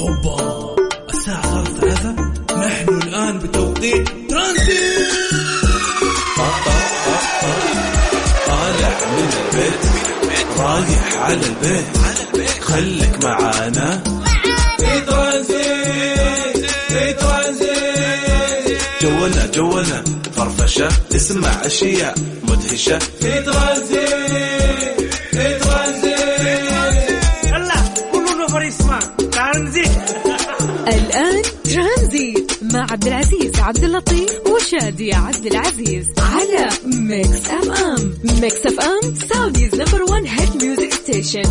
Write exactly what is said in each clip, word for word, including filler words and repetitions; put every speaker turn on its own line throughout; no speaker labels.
أوبا الساعة صارت ثلاثة. نحن الآن بتوقيت ترانزيت. طالع من البيت رايح على البيت، خليك معانا في ترانزيت في ترانزيت. جولنا جولنا فرفشة، تسمع أشياء مدهشة في ترانزيت في ترانزيت.
يلا كلنا فريسما ترانزيت.
الآن ترانزيت مع عبد العزيز عبد اللطيف وشادية عبد العزيز على ميكس اف ام. ميكس اف ام سعوديز نمبر وان هيت ميوزك ستيشن.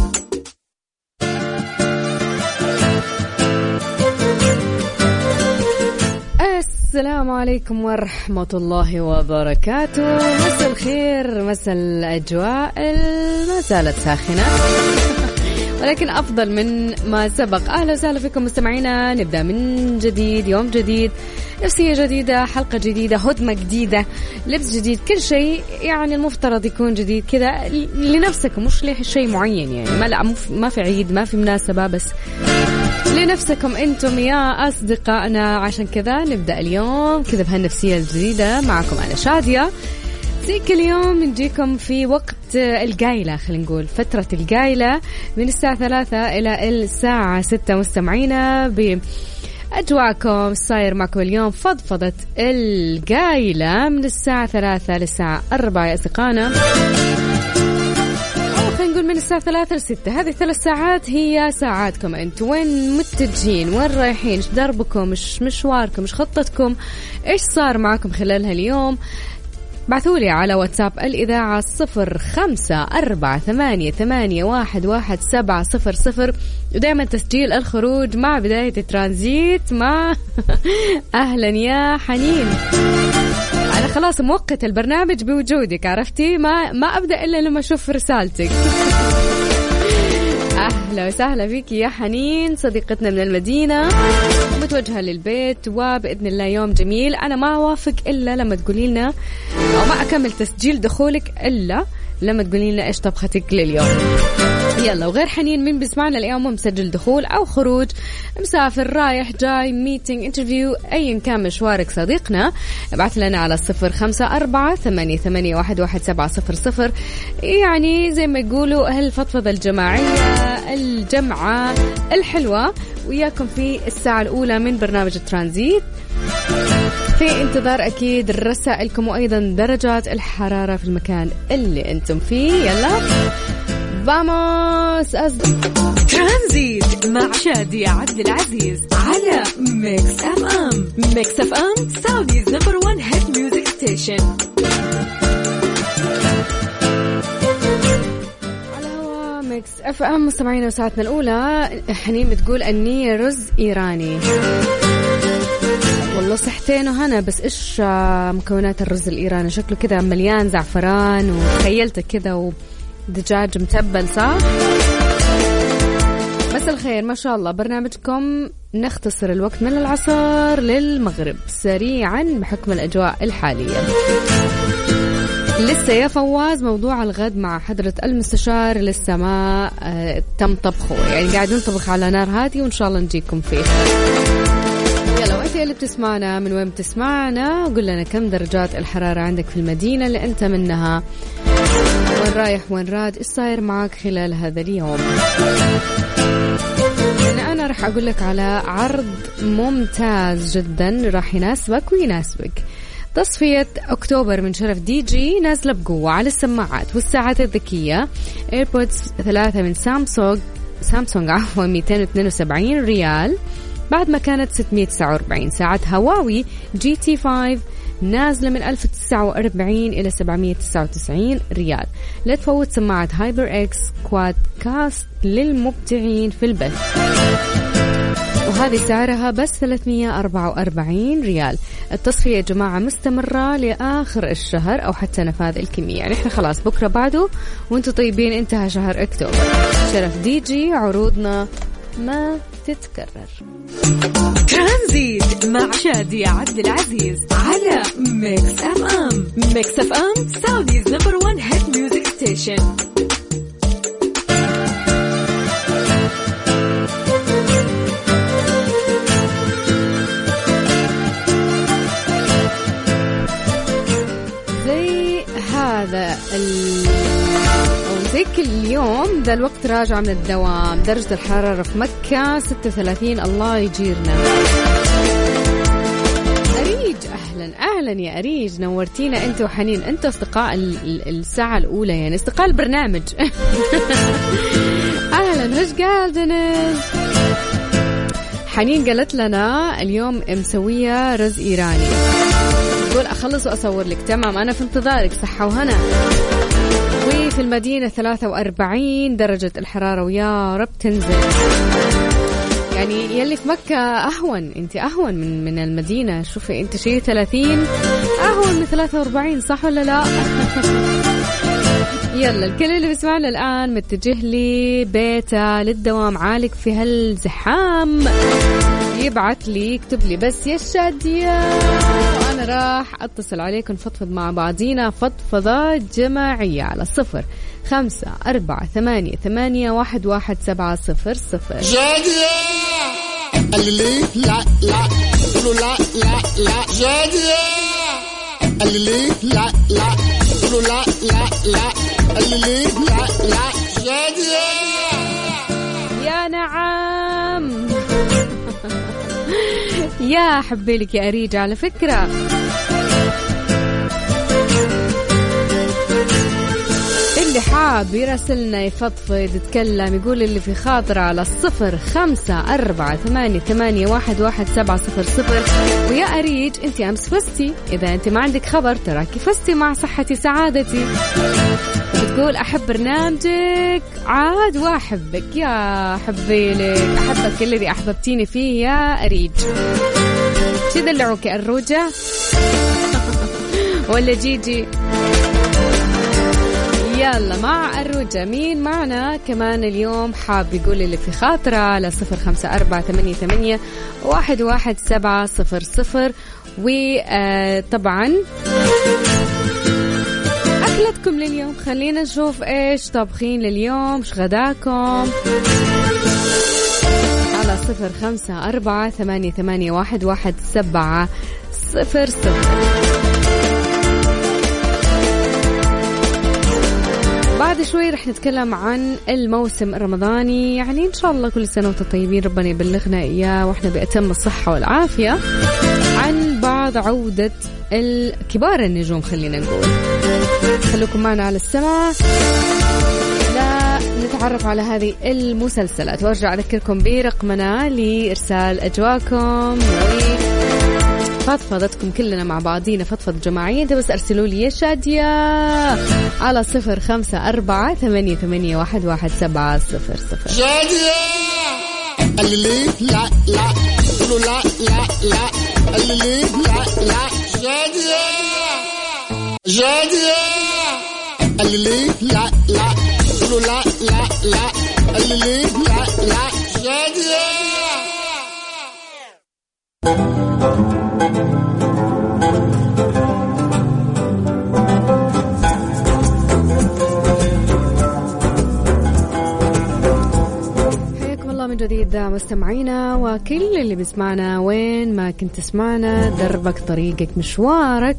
السلام عليكم ورحمة الله وبركاته. مساء الخير، مساء الأجواء ما زالت ساخنة ولكن أفضل من ما سبق. أهلا وسهلا فيكم مستمعينا. نبدأ من جديد، يوم جديد، نفسية جديدة، حلقة جديدة، هدمة جديدة، لبس جديد، كل شيء يعني المفترض يكون جديد كذا لنفسكم، مش لشيء معين يعني. ما لا ما في عيد، ما في مناسبة، بس لنفسكم أنتم يا أصدقائنا. عشان كذا نبدأ اليوم كذا بهالنفسية الجديدة. معكم أنا شادية. زي كل يوم نجيكم في وقت القايلة، خلينا نقول فترة القايلة من الساعة ثلاثة إلى الساعة ستة مستمعينا بأجواءكم. صاير معكم اليوم فضفضة القايلة من الساعة ثلاثة للساعة أربعة يا أصدقائنا، خلينا نقول من الساعة ثلاثة لستة. هذه الثلاث ساعات هي ساعاتكم أنتم. وين متجهين؟ وين رايحين؟ إيش دربكم؟ إيش مشواركم؟ إيش خطتكم؟ إيش صار معكم خلالها اليوم؟ بعثولي على واتساب الإذاعة صفر خمسة أربعة ثمانية ثمانية واحد واحد سبعة صفر صفر. ودائما تسجيل الخروج مع بداية الترانزيت مع أهلا يا حنين. أنا خلاص موقت البرنامج بوجودك، عرفتي؟ ما ما أبدأ إلا لما أشوف رسالتك. أهلا وسهلا فيك يا حنين، صديقتنا من المدينة متوجهة للبيت، وبإذن الله يوم جميل. أنا ما أوافق إلا لما تقولي لنا، أو ما أكمل تسجيل دخولك إلا لما تقولي لنا إيش طبختك لليوم. يلا، وغير حنين مين بيسمعنا اليوم مسجل دخول أو خروج، مسافر، رايح جاي، ميتينج، انترفيو، أيا كان مشوارك صديقنا، ابعث لنا على صفر خمسة أربعة ثمانية ثمانية واحد واحد سبعة صفر صفر. يعني زي ما يقولوا هالفضفضة الجماعية الجمعة الحلوة وياكم في الساعة الأولى من برنامج الترانزيت، في انتظار أكيد رسائلكم وأيضا درجات الحرارة في المكان اللي أنتم فيه. يلا فاموس ترانزيت مع شادية عبد العزيز على ميكس اف ام. ميكس اف ام سعوديز نمبر وان هيت ميوزك ستيشن. على هوا ميكس اف ام مستمعينا وساعتنا الأولى. حنين بتقول أني رز إيراني. والله صحتين وهنا، بس إيش مكونات الرز الإيراني؟ شكله كذا مليان زعفران وتخيلته كذا و دجاج متبل، صح؟ بس الخير ما شاء الله. برنامجكم نختصر الوقت من العصر للمغرب سريعا بحكم الأجواء الحالية. لسه يا فواز موضوع الغد مع حضرة المستشار لسه ما آه تم طبخه، يعني قاعد نطبخ على نار هادي وإن شاء الله نجيكم فيه. يلا، وانت اللي بتسمعنا من وين بتسمعنا؟ قل لنا كم درجات الحرارة عندك في المدينة اللي انت منها، وين رايح وين راد، ايش صاير معك خلال هذا اليوم. يعني انا راح اقول لك على عرض ممتاز جدا راح يناسبك ويناسبك. تصفية أكتوبر من شرف دي جي نازلة بقوة على السماعات والساعات الذكية. ايربودز ثلاثة من سامسونج سامسونج عفوا مئتين واثنين وسبعين ريال بعد ما كانت ستمئة وتسعة وأربعين. ساعة هواوي جي تي خمسة نازلة من ألف وتسعة وأربعين إلى سبعمئة وتسعة وتسعين ريال. لا تفوت سماعة هايبر إكس كواد كاست للمبدعين في البث، وهذه سعرها بس ثلاثمئة وأربعة وأربعين ريال. التصفية يا جماعة مستمرة لآخر الشهر أو حتى نفاذ الكمية، يعني إحنا خلاص بكرة بعده وانتوا طيبين انتهى شهر أكتوبر. شرف دي جي عروضنا ما تتكرر. ترانزيت مع شادية عبد العزيز على ميكس اف ام. ميكس اف ام سعوديز نمبر وان هيت ميوزك ستيشن. طبعا ذا الوقت راجع من الدوام، درجة الحرارة في مكة ستة وثلاثين. الله يجيرنا. أريج أهلا أهلا يا أريج، نورتينا أنت وحنين، أنت أصدقاء الساعة الأولى يعني أصدقاء البرنامج. أهلا. وش قال دنيس؟ حنين قالت لنا اليوم مسوية رز إيراني، تقول أخلص وأصور لك. تمام أنا في انتظارك، صحة وهنا. وفي المدينة ثلاثة وأربعين درجة الحرارة ويا رب تنزل. يعني يلي في مكة أهون، أنت أهون من من المدينة. شوفي أنت شيء ثلاثين أهون من ثلاثة وأربعين، صح ولا لا؟ يلا الكل اللي بيسمعنا الآن متجه لي بيته للدوام، عالق في هالزحام، يبعت لي يكتب لي بس يا شادية، وأنا راح أتصل عليكم نفضفض مع بعضينا فضفضة جماعية على صفر خمسة أربعة ثمانية ثمانية واحد واحد سبعة صفر صفر.
شادية اللي لا لا قولوا لا لا لا. شادية اللي لا لا قولوا لا لا لا. اللي لا لا. شادية
يا نعم. يا حبي لك يا أريج. على فكرة اللي حاب يراسلنا يفضفض يتكلم يقول اللي في خاطر على الصفر خمسة أربعة ثمانية ثمانية واحد واحد سبعة صفر صفر. ويا أريج أنت أمس فزتي، إذا أنت ما عندك خبر تراكي فزتي مع صحتي سعادتي. بتقول أحب برنامجك عاد وأحبك يا حبيلك، أحبك الذي أحببتيني فيه يا أريج. شو دلعوك الروجة ولا جيجي؟ يلا مع الروجة. مين معنا كمان اليوم حاب يقول اللي في خاطرة على صفر خمسة أربعة ثمانية ثمانية واحد واحد سبعة صفر صفر. وطبعا أكلتكم لليوم، خلينا نشوف إيش طبخين لليوم، إيش غداكم على صفر خمسة أربعة ثمانية ثمانية واحد واحد سبعة صفر صفر. بعد شوي رح نتكلم عن الموسم الرمضاني، يعني إن شاء الله كل سنة وانتم طيبين، ربنا يبلغنا إياه وإحنا بأتم الصحة والعافية. عن بعض عودة الكبار النجوم خلينا نقول. خلوكم معنا على السماء لا نتعرف على هذه المسلسلات، وارجع أذكركم برقمنا لإرسال أجواكم فضفضتكم كلنا مع بعضينا فضفض جماعية. انت بس ارسلوا لي يا شادية على صفر خمسة أربعة ثمانية ثمانية واحد واحد سبعة صفر صفر.
شادية اللي لا لا قولوا لا لا لا. اللي لا لا. شادية شادية اللي لا لا قولوا لا لا لا. اللي لا لا. شادية
من جديد مستمعينا وكل اللي بيسمعنا وين ما كنت تسمعنا، دربك طريقك مشوارك.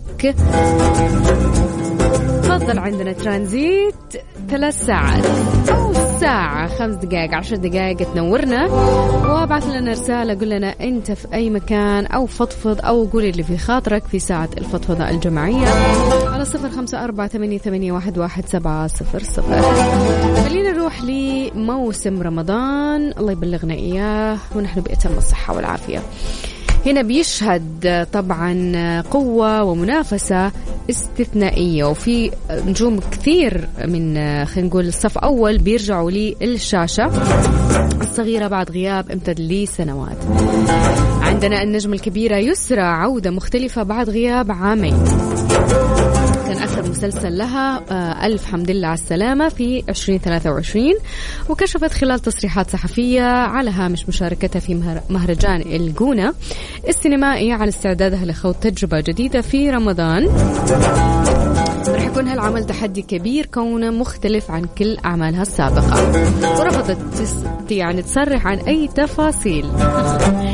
تفضل عندنا ترانزيت ثلاث ساعات أو ساعة خمس دقائق عشر دقائق تنورنا، وابعث لنا رسالة قل لنا أنت في أي مكان أو فضفض أو قول اللي في خاطرك في ساعة الفضفضة الجماعية على صفر خمسة أربعة ثمانية ثمانية واحد واحد سبعة صفر صفر. خلينا نروح لموسم رمضان الله يبلغنا إياه ونحن بأتم الصحة والعافية. هنا بيشهد طبعا قوة ومنافسة استثنائية، وفي نجوم كثير من خلينا نقول الصف أول بيرجعوا للشاشة الصغيرة بعد غياب امتد لسنوات. عندنا النجمة الكبيرة يسرى عودة مختلفة بعد غياب عامين، كان آخر مسلسل لها ألف حمد لله على السلامة في عشرين ثلاثة وعشرين، وكشفت خلال تصريحات صحفية على هامش مشاركتها في مهرجان الجونة السينمائي على استعدادها لخوض تجربة جديدة في رمضان. رح يكون هالعمل تحدي كبير كونه مختلف عن كل أعمالها السابقة، ورفضت يعني تصرح عن أي تفاصيل.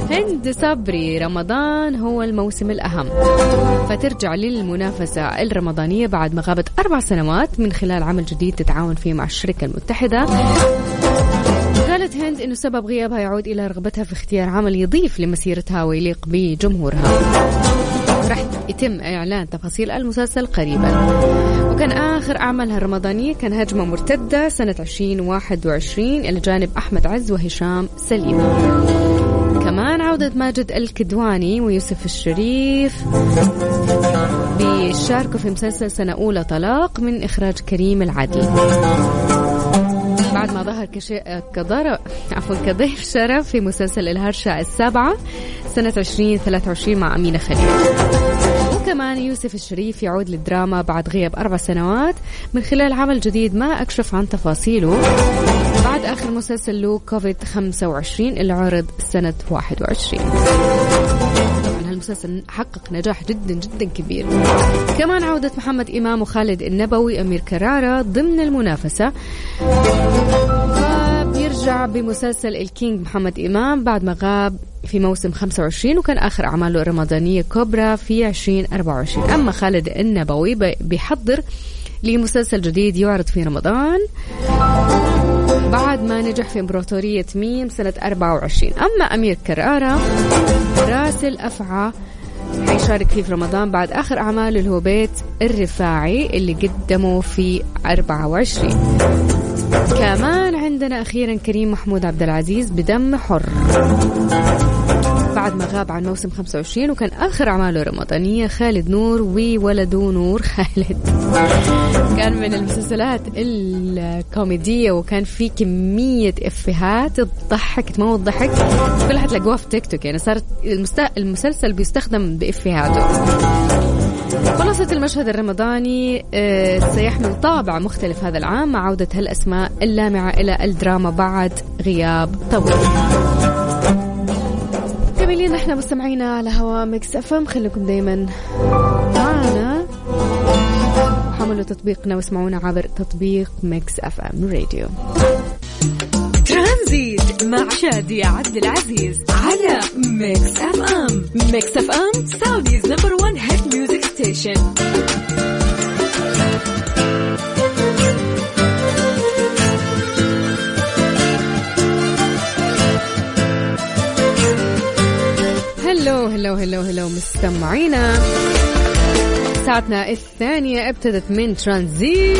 هند صبري، رمضان هو الموسم الأهم، فترجع للمنافسة الرمضانية بعد ما غابت أربع سنوات من خلال عمل جديد تتعاون فيه مع الشركة المتحدة. قالت هند إنه سبب غيابها يعود إلى رغبتها في اختيار عمل يضيف لمسيرتها ويليق بجمهورها. راح يتم إعلان تفاصيل المسلسل قريبا. وكان آخر أعمالها الرمضانية كان هجمة مرتدة سنة عشرين واحد وعشرين إلى جانب أحمد عز وهشام سليم. كمان عودة ماجد الكدواني ويوسف الشريف بيشاركوا في مسلسل سنة أولى طلاق من إخراج كريم العدل، بعد ما ظهر كضر... عفوا كضيف شرف في مسلسل الهرشة السابعة سنة عشرين ثلاثة وعشرين مع أمينة خليل. وكمان يوسف الشريف يعود للدراما بعد غياب أربع سنوات من خلال عمل جديد ما أكشف عن تفاصيله بعد آخر مسلسل له كوفيد خمسة وعشرين اللي عرض سنة واحد وعشرين. المسلسل حقق نجاح جدا جدا كبير. كمان عودة محمد إمام وخالد النبوي أمير كرارة ضمن المنافسة، فبيرجع بمسلسل الكينج محمد إمام بعد ما غاب في موسم خمسة وعشرين وكان آخر أعماله الرمضانية كوبرا في عشرين أربعة وعشرين. أما خالد النبوي بيحضر لمسلسل جديد يعرض في رمضان بعد ما نجح في إمبراطورية ميم سنة أربعة وعشرين. أما أمير كرارة راسل أفعى حيشارك فيه في رمضان بعد آخر أعماله اللي هو بيت الرفاعي اللي قدمه في أربعة وعشرين. كمان عندنا أخيرا كريم محمود عبد العزيز بدم حر بعد ما غاب عن موسم خمسة وعشرين وكان آخر أعماله رمضانية خالد نور وولده نور خالد. كان من المسلسلات الكوميدية وكان في كمية إفيهات تضحك تموت ضحك، كلها تلاقوها في تيك توك، يعني صارت المسلسل بيستخدم بإفيهاته. خلاصة المشهد الرمضاني سيحمل طابع مختلف هذا العام مع عودة هالأسماء اللامعة إلى الدراما بعد غياب طويل. جميلين، احنا مستمعينا على هوا ميكس اف ام، خليكم دايما معنا، حملوا تطبيقنا واسمعونا عبر تطبيق ميكس اف ام راديو.
ترانزيت مع شادية عبد العزيز على ميكس اف ام. ميكس اف ام سعوديز نمبر وان هيت ميوزك ستيشن.
هلو هلو هلو هلو مستمعينا، ساعتنا الثانية ابتدت من ترانزيت.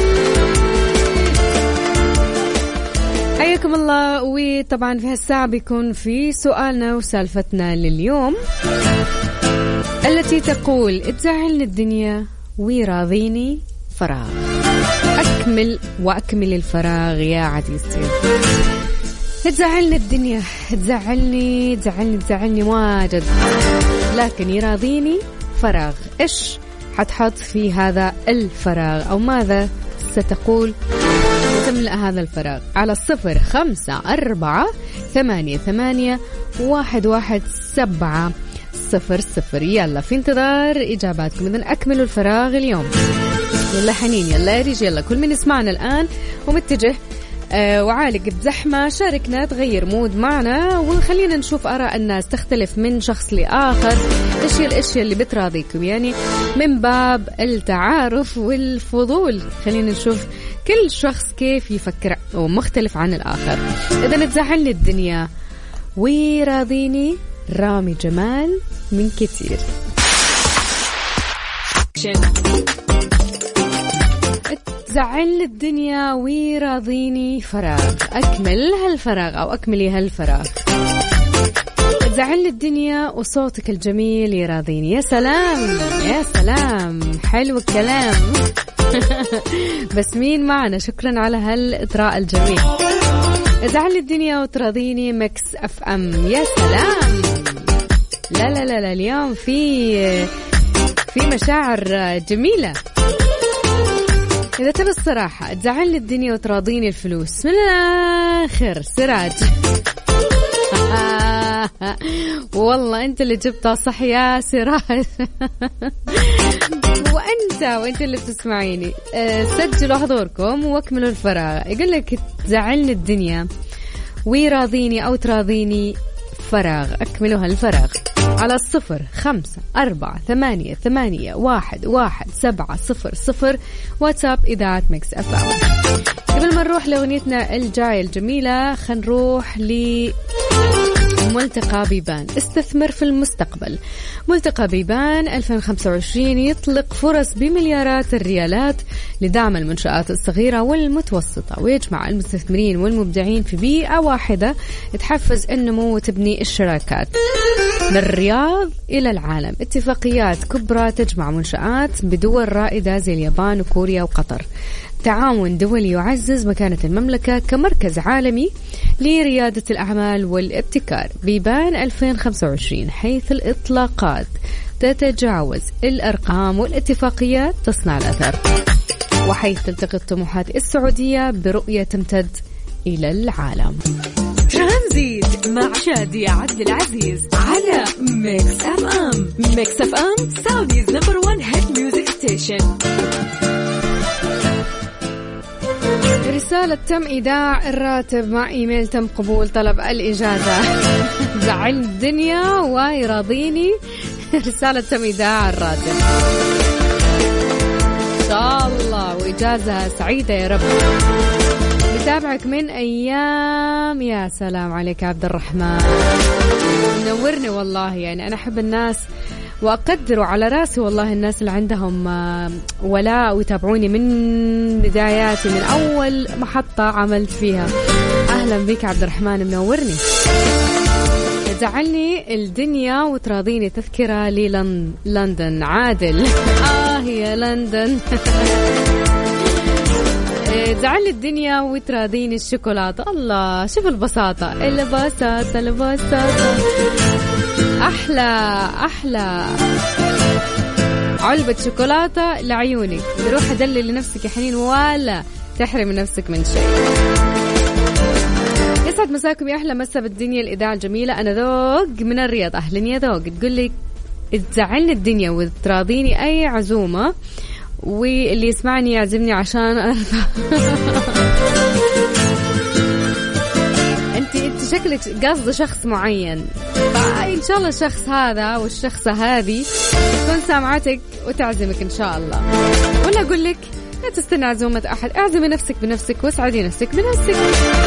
حياكم الله. وطبعا في هالساعة بيكون في سؤالنا وسالفتنا لليوم التي تقول تزعلني الدنيا ويراضيني فراغ. أكمل وأكمل الفراغ يا عزيزتي. تزعلني الدنيا، تزعلني تزعلني تزعلني واجد، لكن يراضيني فراغ. إيش حتحط في هذا الفراغ أو ماذا ستقول وتملأ هذا الفراغ؟ على الصفر خمسة أربعة ثمانية ثمانية واحد واحد سبعة صفر صفر. يلا في انتظار إجاباتكم. إذن أكملوا الفراغ اليوم. يلا حنين، يلا يا رجال، يلا كل من يسمعنا الآن ومتجه آه وعالق بزحمة شاركنا، تغير مود معنا وخلينا نشوف آراء الناس تختلف من شخص لآخر. إيش هي الأشياء اللي بتراضيكم؟ يعني من باب التعارف والفضول خلينا نشوف كل شخص كيف يفكر ومختلف عن الآخر. إذا تزعلني الدنيا ويراضيني رامي جمال من كتير. تزعلني الدنيا ويراضيني فراغ. أكمل هالفراغ أو أكملي هالفراغ. تزعلني الدنيا وصوتك الجميل يراضيني. يا سلام يا سلام، حلو الكلام. بس مين معنا؟ شكرا على هالإطراء الجميل. تزعلني الدنيا وتراضيني ميكس اف ام. يا سلام. لا لا لا لا، اليوم في في مشاعر جميلة. إذا تبي الصراحة تزعلني الدنيا وتراضيني الفلوس، من الآخر سراج. والله أنت اللي جبتها صح يا سراج. وأنت وأنت اللي بتسمعيني سجلوا حضوركم واكملوا الفراغ. يقول لك تزعلني الدنيا ويراضيني أو تراضيني فراغ أكملها الفراغ على الصفر خمسة أربعة ثمانية ثمانية واحد واحد سبعة صفر صفر واتساب إذاعة ميكس أف أم. قبل ما نروح لأغنيتنا الجاية الجميلة خلينا نروح ل ملتقى بيبان. استثمر في المستقبل. ملتقى بيبان ألفين وخمسة وعشرين يطلق فرص بمليارات الريالات لدعم المنشآت الصغيرة والمتوسطة، ويجمع المستثمرين والمبدعين في بيئة واحدة تحفز النمو وتبني الشراكات من الرياض إلى العالم. اتفاقيات كبرى تجمع منشآت بدول رائدة زي اليابان وكوريا وقطر. تعاون دولي يعزز مكانة المملكة كمركز عالمي لريادة الأعمال والابتكار. بيبان ألفين وخمسة وعشرين حيث الإطلاقات تتجاوز الأرقام والاتفاقيات تصنع الأثر، وحيث تلتقي الطموحات السعودية برؤية تمتد إلى العالم.
ترانزيت مع شادية عبد العزيز على ميكس أف أم. ميكس أف أم سعوديز نمبر وان هيت ميوزك ستيشن.
رسالة تم إيداع الراتب مع إيميل تم قبول طلب الإجازة. زعل الدنيا ويراضيني. رسالة تم إيداع الراتب إن شاء الله وإجازة سعيدة يا رب. بتابعك من أيام. يا سلام عليك عبد الرحمن، منورني والله. يعني أنا أحب الناس وأقدروا على راسي والله الناس اللي عندهم ولاء ويتابعوني من بداياتي، من أول محطة عملت فيها. أهلا بك عبد الرحمن، منورني. زعلني الدنيا وتراضيني تذكرة للندن. عادل آه يا لندن. زعلني الدنيا وتراضيني الشوكولاتة. الله شوف البساطة، البساطة البساطة. أحلى أحلى علبة شوكولاتة لعيونك. روح أدلل لنفسك يا حنين ولا تحرم نفسك من شيء. يسعد مساكم يا أحلى مسا بالدنيا الإذاعة الجميلة. أنا ذوق من الرياض. أهلا يا ذوق. تقول لي تزعلني الدنيا وتراضيني أي عزومة واللي يسمعني يعزمني عشان أرضى. انت انت شكلك قصد شخص معين، فإن شاء الله الشخص هذا والشخصة هذه تكون سامعتك وتعزمك إن شاء الله. ولا أقول لك لا تستنى عزومة أحد، اعزمي نفسك بنفسك واسعدي نفسك بنفسك.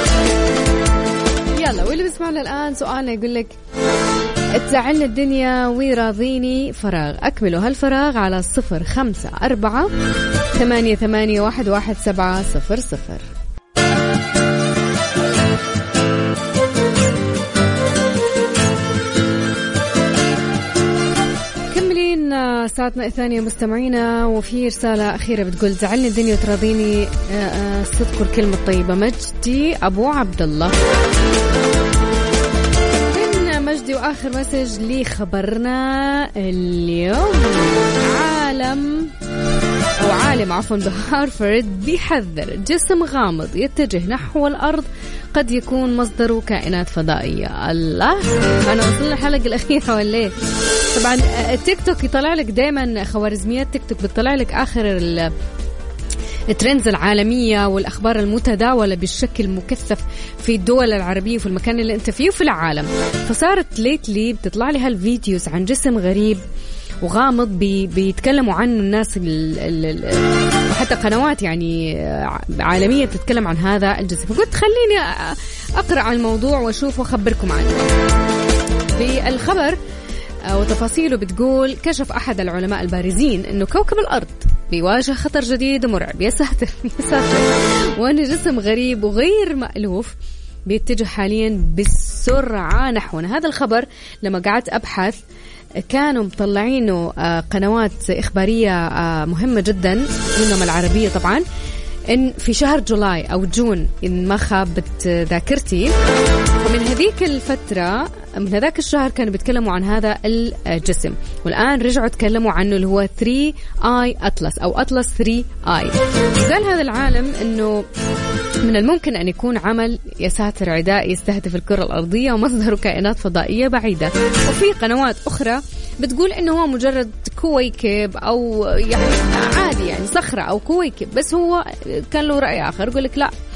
يلا واللي بيسمعنا الآن سؤالنا يقول لك تزعلني الدنيا ويراضيني فراغ. أكملوا هالفراغ على صفر خمسة أربعة ثمانية ثمانية واحد واحد سبعة صفر صفر. ساعتنا الثانية مستمعينا، وفي رسالة أخيرة بتقول زعلني الدنيا وتراضيني الصدق والكلمة الطيبة. مجدي أبو عبد الله من مجدي. وآخر مسج لي خبرنا اليوم. عالم أو عالم عفوا بهارفرد بيحذر جسم غامض يتجه نحو الأرض قد يكون مصدره كائنات فضائية. الله، أنا وصلنا الحلقة الأخيرة ولا إيه؟ طبعا التيك توك يطلع لك دائما، خوارزميات تيك توك بتطلع لك آخر الترندز العالمية والأخبار المتداولة بالشكل مكثف في الدول العربية وفي المكان اللي أنت فيه وفي العالم. فصارت ليتلي بتطلع لي هالفيديوز عن جسم غريب وغامض بي بيتكلموا عنه الناس، وحتى قنوات يعني عالمية بتتكلم عن هذا الجسم. فقلت خليني أقرأ عن الموضوع وأشوف وأخبركم عنه. في الخبر وتفاصيله بتقول كشف أحد العلماء البارزين أنه كوكب الأرض بيواجه خطر جديد ومرعب. يا ساتر يا ساتر. وأن جسم غريب وغير مألوف بيتجه حاليا بسرعة نحونا. هذا الخبر لما قعدت أبحث كانوا مطلعينه قنوات إخبارية مهمة جدا منهم العربية طبعا، إن في شهر جولاي أو جون إن ما خابت ذاكرتي. ومن هذيك الفترة من هذاك الشهر كانوا بيتكلموا عن هذا الجسم، والآن رجعوا تكلموا عنه اللي هو ثري آي أطلس أو أطلس ثري آي. قال هذا العالم إنه من الممكن أن يكون عمل يا ساتر عدائي يستهدف الكرة الأرضية ومصدره كائنات فضائية بعيدة. وفي قنوات أخرى بتقول إنه هو مجرد كويكب أو يعني عادي يعني صخرة أو كويكب، بس هو كان له رأي آخر يقول لك لا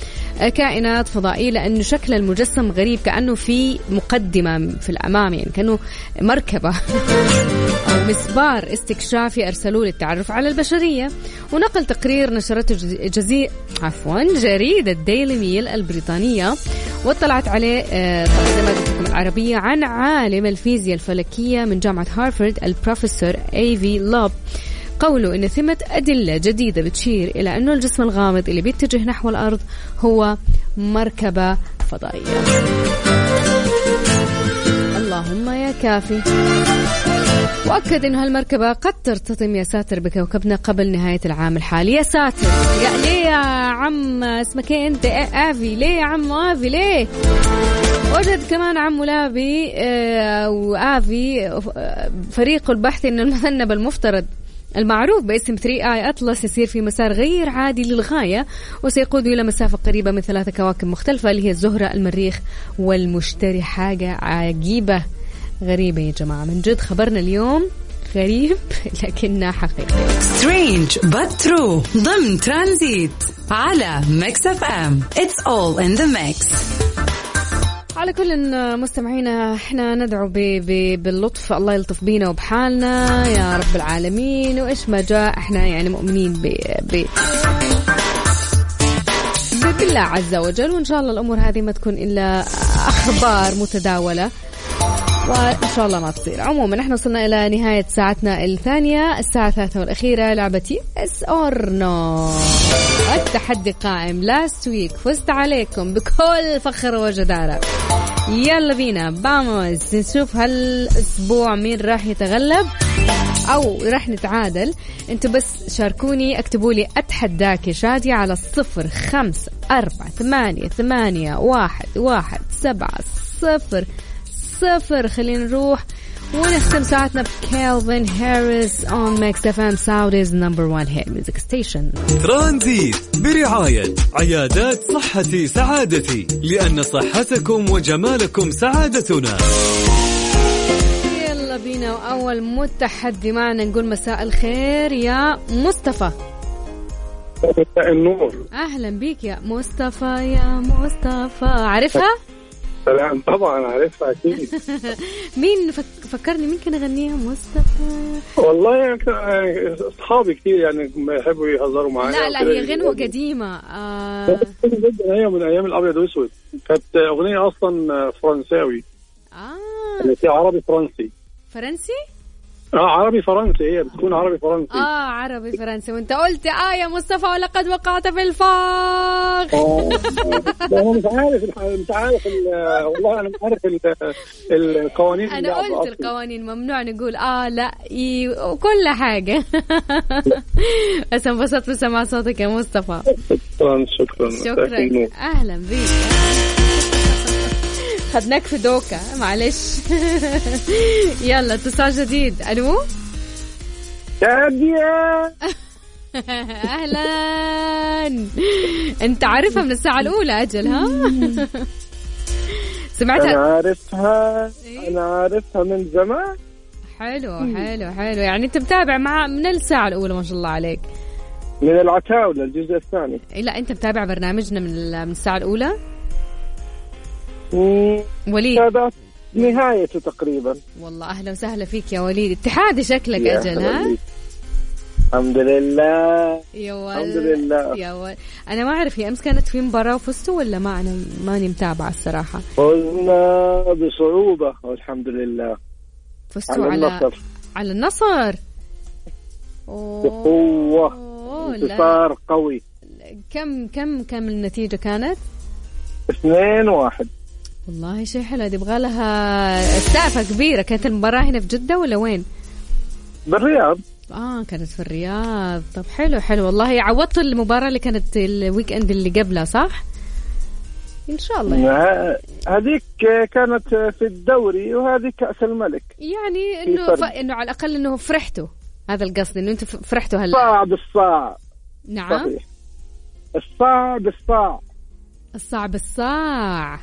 كائنات فضائية، لأنه شكل المجسم غريب كأنه في مقدمة في الأمام، يعني كأنه مركبة أو مسبار استكشافي أرسلوه للتعرف على البشرية. ونقل تقرير نشرته جزي... عفوا جريدة ديلي ميل البريطانية واطلعت عليه تقديمات الحكومة العربية عن عالم الفيزياء الفلكية من جامعة هارفارد البروفيسور ايفي لوب، قوله إن ثمة أدلة جديدة بتشير إلى أنه الجسم الغامض اللي بيتجه نحو الأرض هو مركبة فضائية. اللهم يا كافي. وأكد إنه هالمركبة قد ترتطم يا ساتر بكوكبنا قبل نهاية العام الحالي. يا ساتر، يا ليه يا عم اسمك أنت آفي؟ ليه يا عم آفي ليه؟ وجد كمان عم لابي آه وآفي فريق البحث إنه المذنب المفترض المعروف باسم ثري آي أطلس يسير في مسار غير عادي للغاية، وسيقود إلى مسافة قريبة من ثلاثة كواكب مختلفة اللي هي الزهرة، المريخ، والمشتري. حاجة عجيبة غريبة يا جماعة، من جد خبرنا اليوم غريب لكنه حقيقي.
Strange but true ضمن ترانزيت على ميكس اف ام. It's all in the mix.
على كل مستمعينا احنا ندعو ب ب باللطف، الله يلطف بينا وبحالنا يا رب العالمين، وايش ما جاء احنا يعني مؤمنين ب ب بالله عز وجل، وان شاء الله الامور هذه ما تكون الا اخبار متداولة وإن شاء الله ما تصير. عموما احنا وصلنا إلى نهاية ساعتنا الثانية، الساعة الثالثة والأخيرة، لعبتي اس اور نو. التحدي قائم، لاست ويك فزت عليكم بكل فخر وجدارة. يلا بينا باموز نشوف هالأسبوع مين راح يتغلب أو راح نتعادل. انتوا بس شاركوني، اكتبوا لي أتحداك يا شادي على الصفر خمسة أربعة ثمانية ثمانية واحد واحد سبعة صفر صفر. خلينا نروح ونختم ساعتنا بكالفين هاريس on Mix إف إم Saudi's number one hit music station.
ترانزيت برعاية عيادات صحتي سعادتي، لأن صحتكم وجمالكم سعادتنا.
يلا بينا، وأول متحدي معنا نقول مساء الخير يا مصطفى.
مساء النور.
أهلا بيك يا مصطفى. يا مصطفى عارفها؟
سلام طبعا عارفها أكيد.
مين فك... فكرني مين كان يغنيها مصطفى؟
والله يعني أصحابي كتير يعني يحبوا يهزروا معايا.
لا لا هي غنوة قديمة. آه...
هي من أيام الأبيض والأسود، كانت أغنية أصلا فرنساوي.
آه
اللي فيها عربي فرنسي.
فرنسي؟
اه عربي فرنسي، هي بتكون عربي فرنسي.
اه عربي فرنسي، وانت قلت اه يا مصطفى ولقد وقعت في الفخ.
انا مش عارف مش عارف والله انا مش عارف القوانين.
انا قلت القوانين ممنوع نقول اه لا اي وكل حاجه. بس انبسطت بسمع صوتك يا مصطفى.
شكرا شكرا
شكرا اهلا بيك. خدناك في دوكا معلش. يلا اتصال جديد. الو
شادية.
اهلا. انت عارفها من الساعة الاولى اجل ها؟ سمعتها؟
انا عارفها انا عارفها من زمان.
حلو حلو حلو، يعني انت متابع مع من الساعة الاولى ما شاء الله عليك.
من العتاولة الجزء الثاني.
لا انت متابع برنامجنا من من الساعة الاولى؟ وليد
نهايته تقريبا.
والله أهلا وسهلا فيك يا وليد. اتحادي شكلك أجل ها؟
الحمد لله
يا ولد.
الحمد لله
يا ولد. أنا ما أعرف هي أمس كانت في مباراة وفزتوا ولا ما؟ أنا ماني متابعة الصراحة.
فزنا بصعوبة والحمد لله.
فزتوا على النصر. على النصر
بقوة، انتصار قوي.
كم كم كم النتيجة كانت؟
اثنين واحد.
والله شيء حلو، دي يبغى لها سقفة كبيرة. كانت المباراة هنا في جدة ولا وين؟
بالرياض.
آه كانت في الرياض. طب حلو حلو والله. عوضت المباراة اللي كانت الويك اند اللي قبلها صح؟ إن شاء الله يعني.
هذيك كانت في الدوري وهذه كأس الملك،
يعني إنه ف... إنه على الأقل إنه فرحتوا، هذا القصد إنه أنتوا فرحتوا هلا.
الصاع بالصاع.
نعم
صحيح. الصاع بالصاع.
الصاع بالصاع.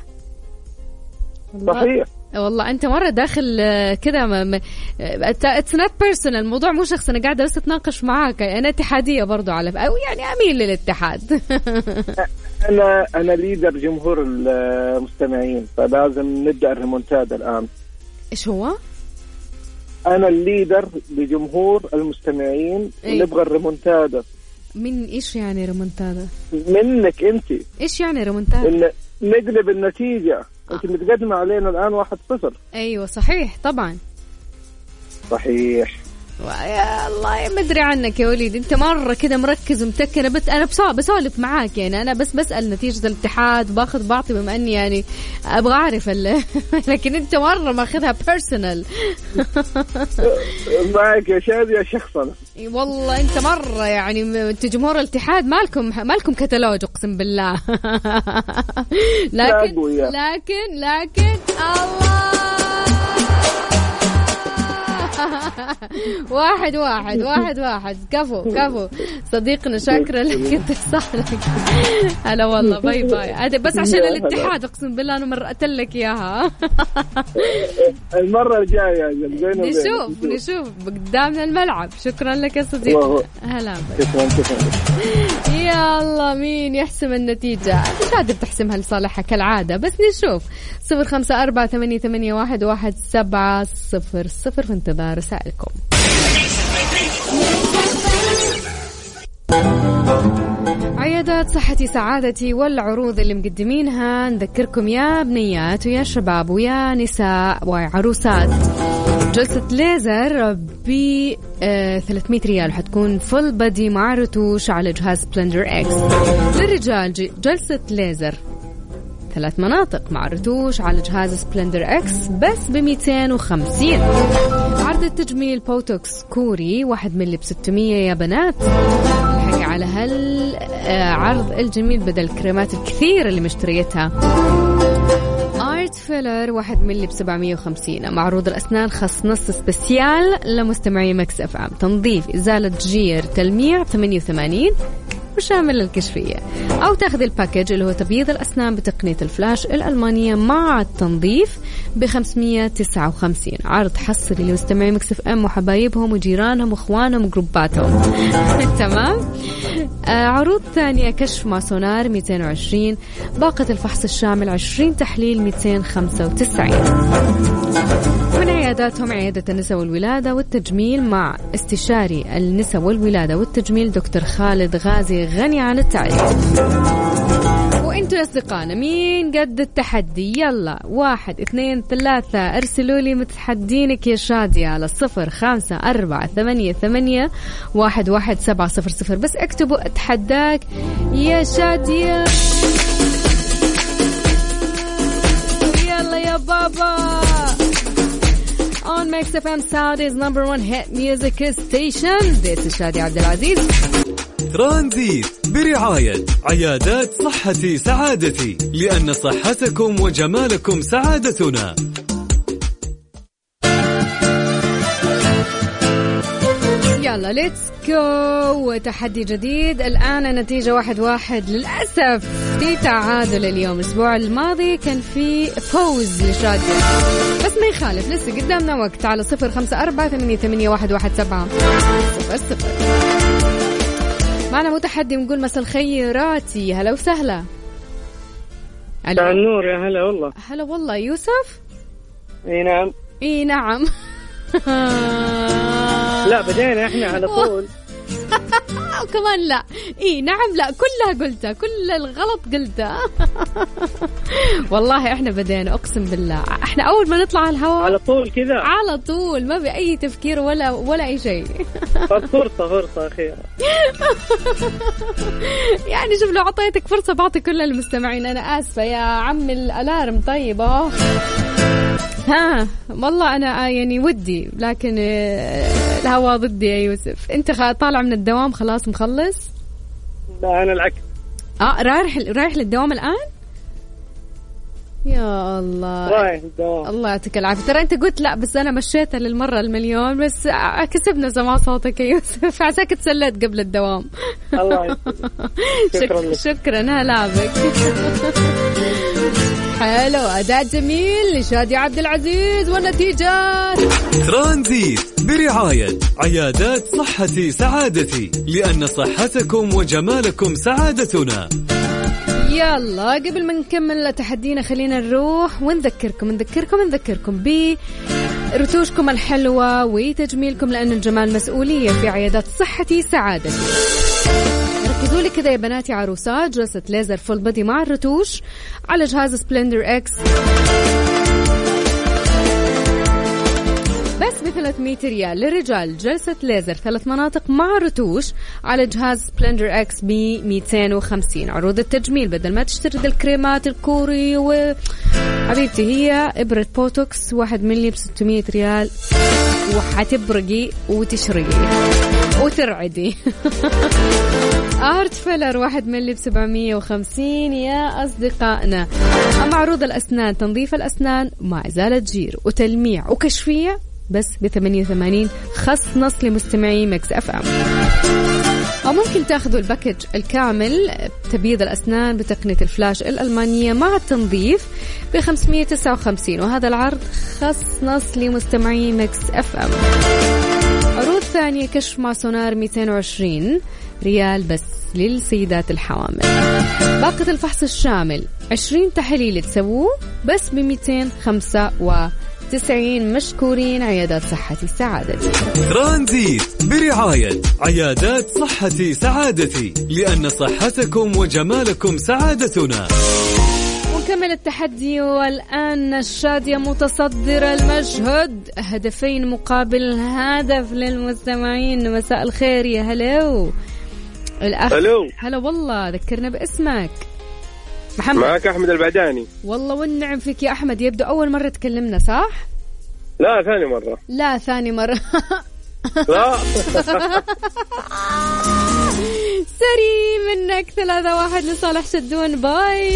صحيح
والله أنت مرة داخل كذا م... it's not personal، الموضوع مو شخص، أنا قاعدة بس أتناقش معاك. أنا اتحادية برضو على أو يعني أميل للاتحاد.
أنا أنا ليدر جمهور المستمعين، فلازم نبدأ الريمونتادا الآن.
إيش هو؟
أنا الليدر لجمهور المستمعين
أيه؟
ونبغى الريمونتادا.
من إيش يعني ريمونتادا؟
منك أنت.
إيش يعني ريمونتادا؟
إن نقلب النتيجة. أنت متقدمة علينا الآن واحد صفر.
أيوة صحيح طبعا.
صحيح.
يا الله ما أدري عنك يا وليد، أنت مرة كده مركز ومتكنة، بس أنا بصا بسولف معاك يعني، أنا بس بسأل نتيجة الاتحاد باخذ بعطي بما أني يعني أبغى أعرف لكن أنت مرة ماخذها بيرسونال.
معك يا شادي يا شخصنا.
والله أنت مرة يعني أنت جمهور الاتحاد مالكم مالكم كتالوج أقسم بالله. لكن لكن لكن الله واحد واحد واحد واحد كفو كفو صديقنا، شاكرا لك انت صح لك. هلا والله باي باي. هذا بس عشان الاتحاد اقسم بالله انا مرقت لك اياها.
المره الجايه
نشوف نشوف قدامنا الملعب. شكرا لك يا صديقي. هلا
شكرا شكرا.
يا الله مين يحسم النتيجه؟ مش قادر تحسمها لصالحها كالعاده، بس نشوف. صفر خمسة أربعة ثمانية ثمانية واحد واحد سبعة صفر صفر في انتظار رسائلكم. عيادات صحتي سعادتي والعروض اللي مقدمينها، نذكركم يا بنيات ويا شباب ويا نساء وعروسات، جلسة ليزر ب ثلاثمية ريال حتكون فل بدي مع رتوش على جهاز سبلندر اكس. للرجال جلسة ليزر ثلاث مناطق مع رتوش على جهاز سبلندر اكس بس بمئتين وخمسين. عرض التجميل بوتوكس كوري واحد ملي بستمية يا بنات. الحقي على هالعرض الجميل بدل الكريمات الكثير اللي مشتريتها. آرت فيلر واحد ملي بسبعمية وخمسين. معروض الأسنان خص نص سبيسيال لمستمعي مكس اف ام، تنظيف إزالة جير تلميع ثمانية وثمانين وشامل للكشفية، أو تاخذ الباكج اللي هو تبييض الأسنان بتقنية الفلاش الألمانية مع التنظيف بخمسمية تسعة وخمسين. عرض حصري لمستمعي مكس اف ام وحبايبهم وجيرانهم واخوانهم وجروباتهم. تمام. آه عروض ثانية كشف مع سونار مئتين وعشرين، باقة الفحص الشامل عشرين تحليل مئتين وخمسة وتسعين. من عياداتهم عيادة النساء والولادة والتجميل مع استشاري النساء والولادة والتجميل دكتور خالد غازي غني عن التعريف. وانتوا يا أصدقائنا مين قد التحدي؟ يلا واحد اثنين ثلاثة ارسلوا لي متحدينك يا شادية على صفر خمسة أربعة ثمانية ثمانية واحد واحد سبعة صفر صفر. بس اكتبوا اتحداك يا شادية. يلا يا بابا. On Mix اف ام Saudi's number one hit music station. This is شادي عبد العزيز.
ترانزيت برعاية عيادات صحتي سعادتي، لأن صحتكم وجمالكم سعادتنا.
يلا ليتس جو. وتحدي جديد الآن. النتيجة واحد واحد للأسف، في تعادل اليوم. الأسبوع الماضي كان في فوز لشادية، بس ما يخالف لسه قدامنا وقت. على صفر خمسة أربعة ثمانية ثمانية واحد واحد سبعة صفر صفر. معنا متحدي نقول مساء الخيراتي. هلا وسهلا.
مساء النور. يا هلا والله.
هلا والله. يوسف؟
اي نعم.
اي نعم.
لا بدينا احنا على طول.
وكمان لا. اي نعم لا كلها قلتها، كل الغلط قلتها. والله احنا بدينا اقسم بالله، احنا اول ما نطلع على الهواء
على طول كذا،
على طول ما بأي تفكير ولا ولا اي شيء.
فرصة فرصة أخيرة.
يعني شوف لو عطيتك فرصة بعطي كل المستمعين. انا اسفة يا عم الالارم. طيب اه ها والله أنا يعني ودي، لكن الهوا ضدي يا يوسف. أنت طالع من الدوام خلاص مخلص؟
لا أنا العكس.
آه رايح رايح للدوام الآن؟ يا الله
رايح الدوام.
الله يعطيك العافية. ترى أنت قلت لا بس أنا مشيتها للمرة المليون، بس كسبنا سماع صوتك يا يوسف. عساك تسلت قبل الدوام.
الله يعطيك. شكرا,
شكرا هلا بك. حلو أداء جميل لشادي عبد العزيز. والنتيجة
ترانزيت برعاية عيادات صحتي سعادتي، لأن صحتكم وجمالكم سعادتنا.
يلا قبل ما نكمل تحدينا خلينا نروح ونذكركم نذكركم نذكركم برتوشكم الحلوة وتجميلكم، لأن الجمال مسؤولية في عيادات صحتي سعادتي. ركزوا لي كذا يا بناتي، عروسات جلسة ليزر فول بودي مع الرتوش على جهاز سبلندر اكس بس ب ثلاثمية ريال. للرجال جلسة ليزر ثلاث مناطق مع رتوش على جهاز سبلندر اكس ب مئتين وخمسين. عروض التجميل بدل ما تشتري الكريمات الكوري وحبيبتي هي إبرة بوتوكس واحد ملي بستمية ريال وحتبرقي وتشرقي وترعدي. آرت فيلر واحد ملي بسبعمية وخمسين يا أصدقائنا. أما عروض الأسنان تنظيف الأسنان مع إزالة جير وتلميع وكشفية بس بثمانية وثمانين خص نص لمستمعي ميكس اف ام. أو ممكن تاخذوا الباكج الكامل تبييض الأسنان بتقنية الفلاش الألمانية مع التنظيف بخمسمية وتسعة وخمسين، وهذا العرض خص نص لمستمعي ميكس اف ام. عروض ثانية كشف مع سونار مئتين وعشرين ريال بس للسيدات الحوامل. باقة الفحص الشامل عشرين تحليل تسووه بس ب مئتين وخمسة وتسعين. مشكورين عيادات صحتي سعادتي.
ترانزيت برعاية عيادات صحتي سعادتي، لأن صحتكم وجمالكم سعادتنا.
ونكمل التحدي، والآن الشادية متصدرة المشهد، هدفين مقابل هدف للمستمعين. مساء الخير يا هلو الأخ.
هلو
هلا والله، ذكرنا باسمك. محمد.
معك أحمد البعداني.
والله والنعم فيك يا أحمد، يبدو أول مرة تكلمنا صح؟
لا ثاني مرة.
لا ثاني مرة.
لا.
سري منك. ثلاثة واحد لصالح شدون. باي.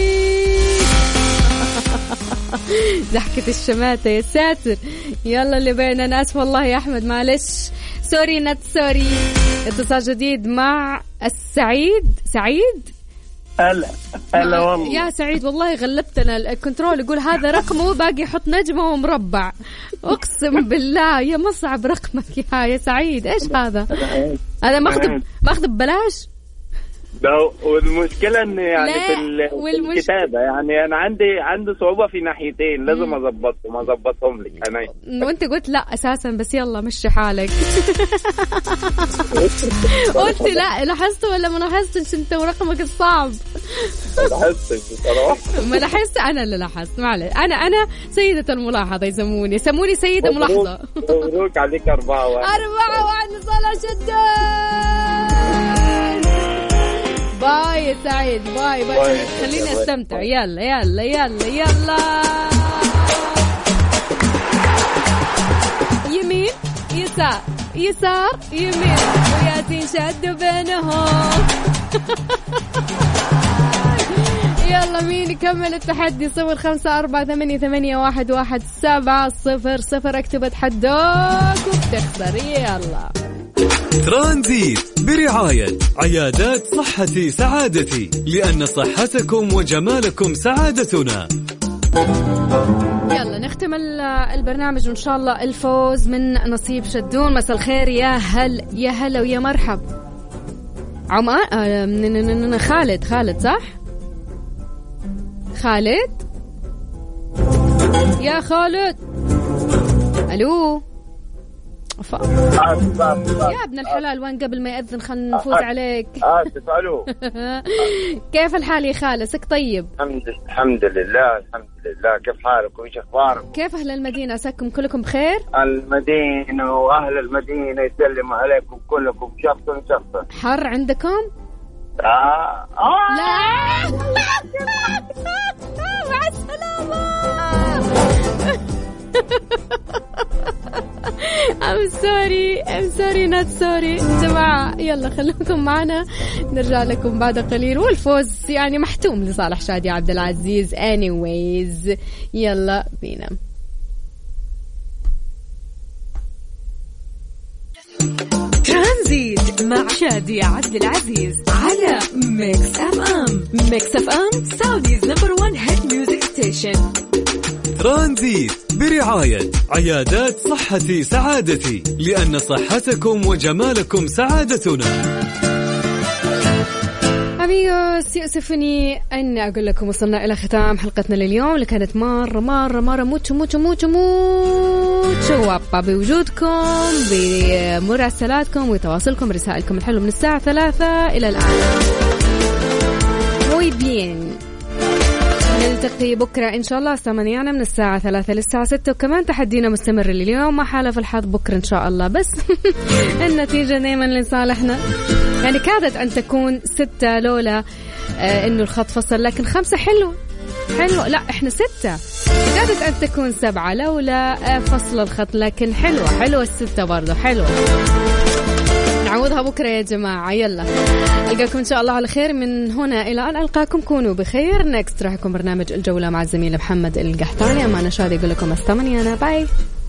ضحكة الشماتة يا ساتر. يلا اللي بينا. أنا آسف والله يا أحمد، معلش. سوري نت سوري. اتصال جديد مع السعيد. سعيد
هلا هلا والله
يا سعيد، والله غلبتنا. الكنترول يقول هذا رقمه باقي يحط نجمة ومربع. اقسم بالله يا مصعب رقمك يا يا سعيد. ايش هذا؟ هذا ماخذ ماخذ ببلاش.
والمشكلة إن يعني في
والمش...
الكتابة يعني أنا عندي عندي صعوبة في ناحيتين، لازم أضبطهم أضبطهم لك أنا.
وأنت قلت لا أساسا، بس يلا مشي حالك. قلت لا. لاحظت ولا ما لاحظتش أنت ورقمك الصعب؟
لاحظت بصراحة.
ما لاحظت، أنا اللي لاحظت. معلش أنا أنا سيدة الملاحظة، يسموني يسموني سيدة ملاحظة.
مبروك عليك. أربعة واحد.
أربعة واحد لصالح شدة. باي يا سعيد. باي باي, باي. خليني استمتع. يلا يلا يلا يلا. يمين يسار يسار يمين، وياسين شدوا بينهم. يلا مين يكمل التحدي؟ صفر خمسة أربعة ثمانية ثمانية واحد واحد سبعة صفر صفر. اكتب اتحداك وبتخسر. يلا.
ترانزيت برعاية عيادات صحتي سعادتي، لأن صحتكم وجمالكم سعادتنا.
يلا نختم البرنامج وإن شاء الله الفوز من نصيب شدون. مساء الخير يا هل يا هلا ويا مرحب. عمان. خالد. خالد صح؟ خالد يا خالد. ألو. يا ابن الحلال، وين قبل ما يأذن خلنا نفوت عليك.
آسف. ألو.
كيف الحال يا خالصك؟ طيب
الحمد لله الحمد لله. كيف حالك وإيش أخبارك؟
كيف أهل المدينة؟ أساكم كلكم بخير؟
المدينة وأهل المدينة يسلم عليكم كلكم شخصا شخصا.
حر عندكم؟
آه. آه.
لا. مع السلامة. I'm sorry I'm sorry not sorry جماعة. يلا خلوكم معنا، نرجع لكم بعد قليل. والفوز يعني محتوم لصالح شادي عبد العزيز anyways. يلا بينا.
ترانزيت مع شادي عبد العزيز على ميكس اف ام. ميكس اف ام سعوديز نمبر وان هيت ميوزك ستيشن.
ترانزيت برعاية عيادات صحتي سعادتي، لأن صحتكم وجمالكم سعادتنا.
أميغوس يؤسفني أن أقول لكم وصلنا إلى ختام حلقتنا لليوم اللي كانت مرة مرة مرة موتشو موتشو موتشو موتشو وابا بوجودكم بمراسلاتكم وتواصلكم برسائلكم الحلوة من الساعة ثلاثة إلى الآن. موي بيان، نلتقي بكرة إن شاء الله ثمانية من الساعة ثلاثة للساعة ستة، وكمان تحدينا مستمر اليوم ما حالف الحظ بكرة إن شاء الله، بس النتيجة دايما لصالحنا. يعني كادت أن تكون ستة لولا آه إنه الخط فصل، لكن خمسة حلو حلو، لا إحنا ستة، كادت أن تكون سبعة لولا آه فصل الخط، لكن حلوة حلوة الستة برضو حلوة. نعوضها بكرة يا جماعة. يلا ألقاكم إن شاء الله على خير من هنا إلى أن ألقاكم. كونوا بخير. نكست راح يكون برنامج الجولة مع الزميل محمد القحطاني. أما أنا شادي أقول لكم استمني أنا باي.